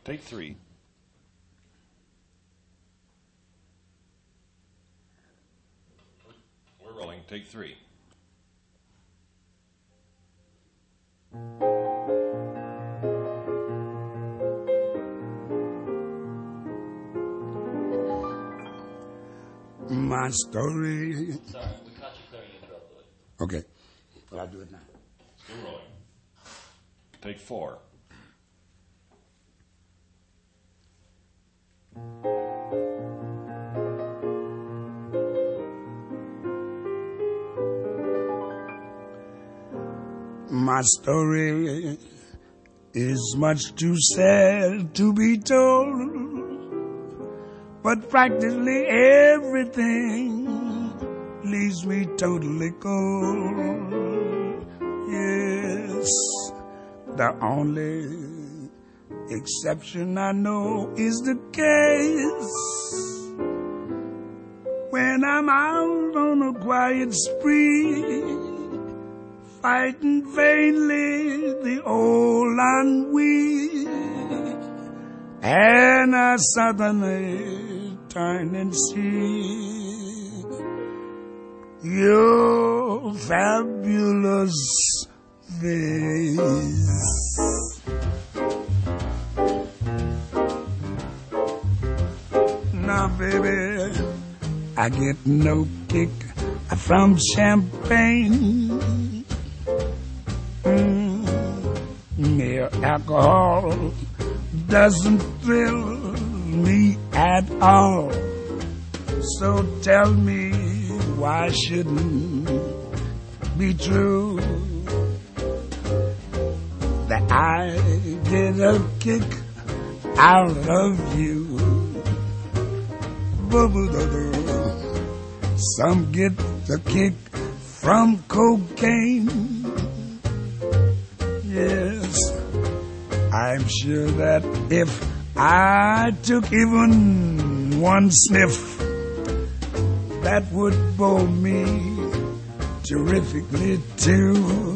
Take 3. We're rolling. Take 3. My story. Sorry, we caught you clearing your throat, Louis. Okay. Well, I'll do it now. Still rolling. Take 4. My story is much too sad to be told, but practically everything leaves me totally cold. Yes, the only exception I know is the case when I'm out on a quiet spree, fighting vainly the old ennui, and I suddenly turn and see your fabulous face. Now, baby, I get no kick from champagne. Mere alcohol doesn't thrill me at all. So tell me, why shouldn't be true that I get a kick out of you? Some get the kick from cocaine. Yes, I'm sure that if I took even one sniff, that would bore me terrifically too.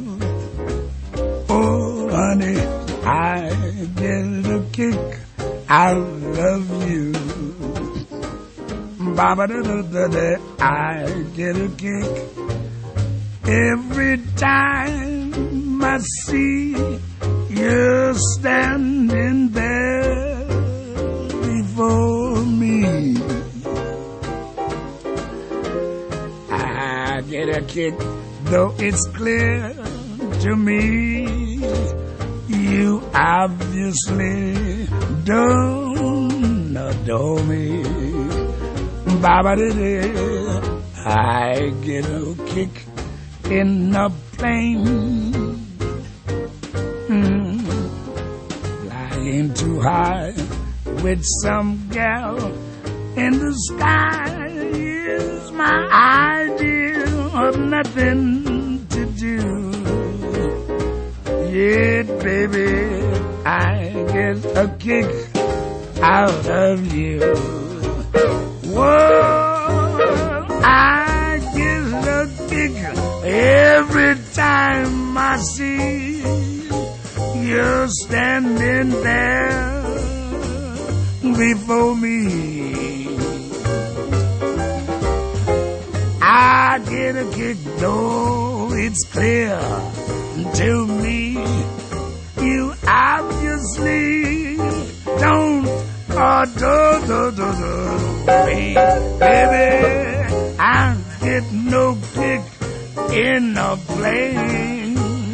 Oh, honey, I get a kick out of you. I get a kick every time I see you standing there before me. I get a kick, though it's clear to me you obviously don't adore me. I get a kick in a plane, flying too high with some gal in the sky is my idea of nothing to do. Yet, baby, I get a kick out of you. Whoa, I get a kick every time I see you standing there before me. I get a kick, though it's clear to me you obviously don't adore me. Baby, I get no kick in a plane,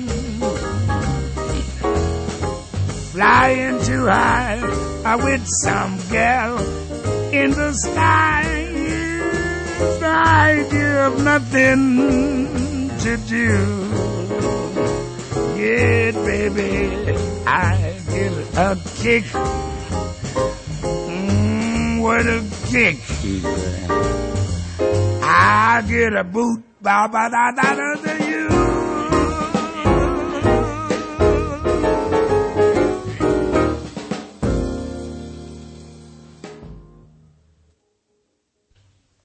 flying too high with some gal in the sky is the idea of nothing to do. Yeah, baby, I get a kick. What a kick. I get a boot, ba ba da da da da you.